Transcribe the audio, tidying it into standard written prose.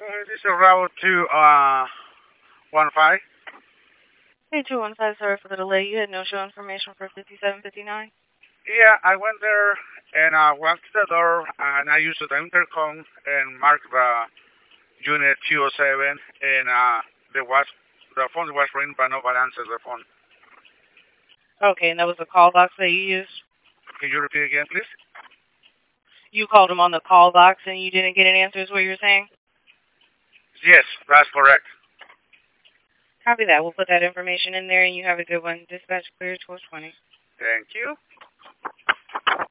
This is route to 15. 8215, sorry for the delay. You had no show information for 5759. Yeah, I went there and walked to the door and I used the intercom and marked the unit 207 and the phone was ringing but nobody answered the phone. Okay, and that was the call box that you used? Can you repeat again, please? You called them on the call box and you didn't get an answer is what you're saying? Yes, that's correct. Copy that. We'll put that information in there and you have a good one. Dispatch clear 1220. Thank you.